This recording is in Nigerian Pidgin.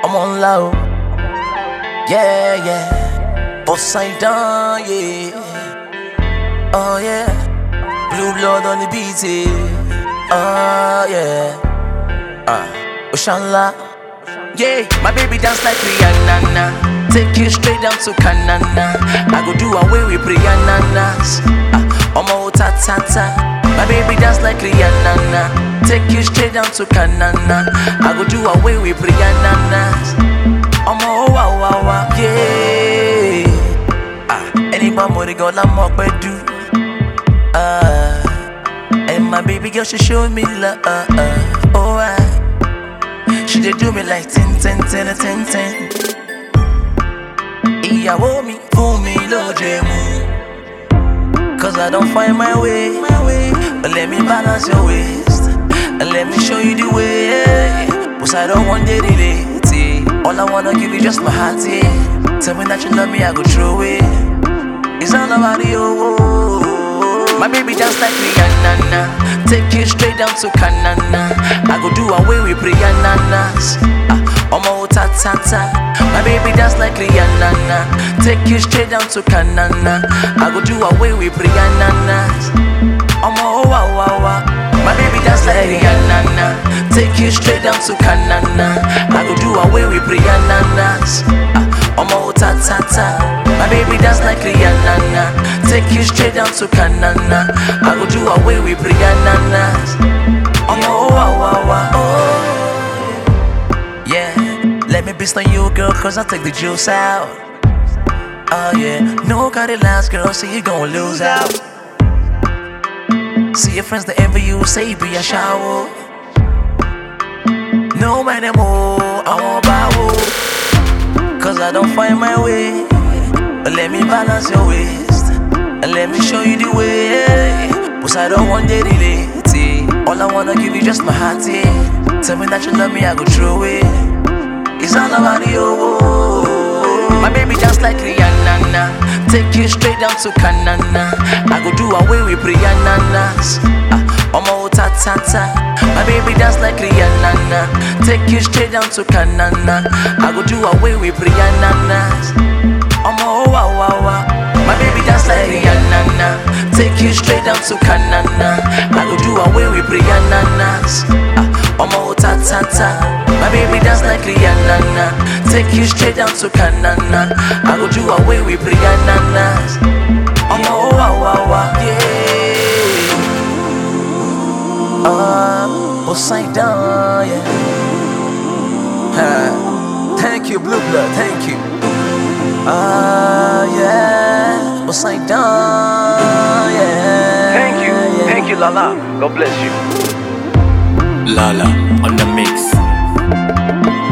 I'm on low. Yeah, yeah. Poseidon, yeah. Oh, yeah. Blue blood on the beat, yeah. Oh, yeah. Oshanla. Yeah, my baby dance like Rihanna. Take you straight down to Canana. I go do away with Rihanna's. Omo ta ta ta. My baby dance like Rihanna. Take you straight down to Canana. I go do away with Rihanna's. Omo wow wow wow. Yeah. Anybody more go la mo do. And my baby girl she show me love. Alright. She did do me like 10, 10, 10, 10, 10. Ìyàwó mi fún mi lójemu. Cause I don't find my way. But let me balance your waist. And let me show you the way. Cause I don't want to relate. All I wanna give you just my heart, yeah. Tell me that you love me, I go throw it. It's all about you. My baby dance like Rihanna. Take you straight down to Canana. I go do away with Rihanna's. Omo ta ta ta. My baby dance like Rihanna. Take you straight down to Canana. I go do away with Rihanna's. Omo wow wow wow. My baby dance like Rihanna. Take you straight down to Canana. I go do away with Rihanna's. Omo ta ta ta. My baby dance like Rihanna. Take you straight down to Canana. I go do away with Rihanna's. Omo wow wow wow. Oh. Yeah, let me beast on you, girl, cause I take the juice out. Oh yeah, no got it last, girl, so you gon' lose out. See your friends that envy you, say you be a shower. No matter more, I won't bow. Cause I don't find my way. But let me balance your waist. And let me show you the way. Cause I don't want to relate. All I wanna give you just my heart, yeah. Tell me that you love me, I go throw it. It's all about you. My baby dance like Rihanna. Take you straight down to Canana. I go do away with Rihanna's. Omo ta ta ta. My baby dance like Rihanna. Take you straight down to Canana. I go do away with Rihanna's. Omo wow wow wow. My baby dance like Rihanna. Take you straight down to Canana. I go do away with Rihanna's. Omo ta ta ta. My baby dance like Rihanna. Take you straight down to Canana. I go do away with Rihanna's. Omo wow wow wow. Yeah. Poseidon, yeah. Thank you, Blue Blood, thank you. Yeah. Poseidon, yeah. Thank you, Lala. God bless you. Lala on the mix.